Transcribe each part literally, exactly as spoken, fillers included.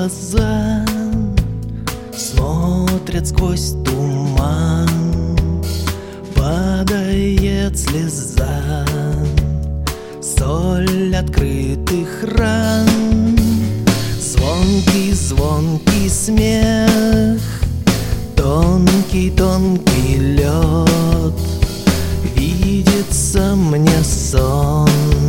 глаза смотрят сквозь туман, падает слеза, соль открытых ран. Звонкий-звонкий смех, тонкий-тонкий лед. Видится мне сон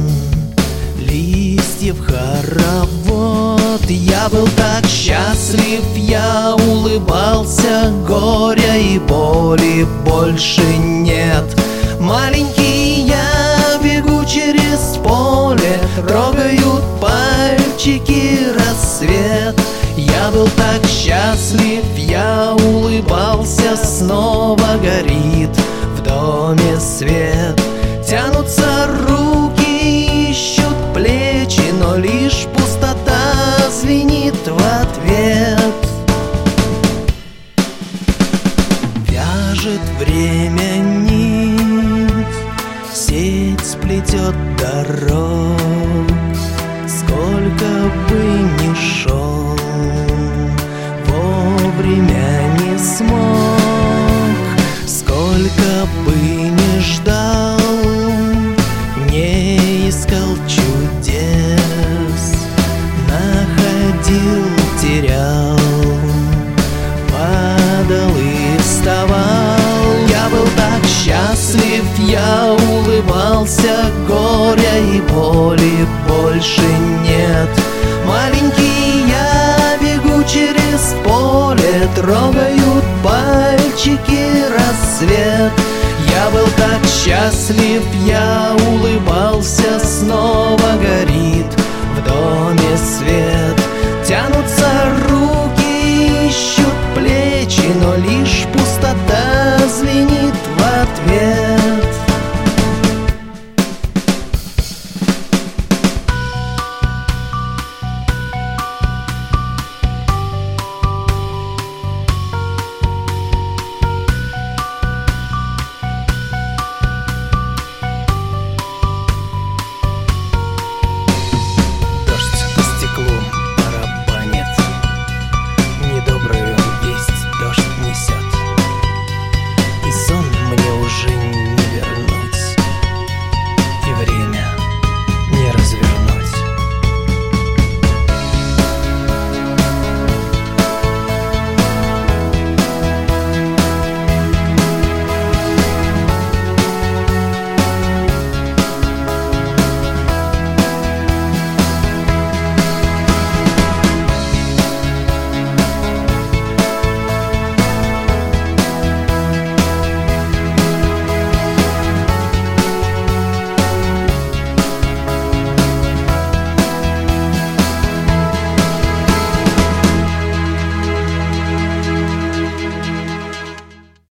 листьев хоровод. Я был так счастлив, я улыбался, горя и боли больше нет. Маленький я бегу через поле, трогают пальчики рассвет. Я был так счастлив, я улыбался, снова горит в доме свет. Тянутся руки, ищут плечи, но лишь пустота звенит в ответ. Вяжет время нить, сеть сплетет дорог. Сколько бы ни шел, вовремя не смог. Сколько бы ни ждал, не искал чудес, находил, терял, падал и вставал. Я был так счастлив, я улыбался, горя и боли больше нет. Маленький я бегу через поле, трогают пальчики рассвет. Я был так счастлив, я улыбался,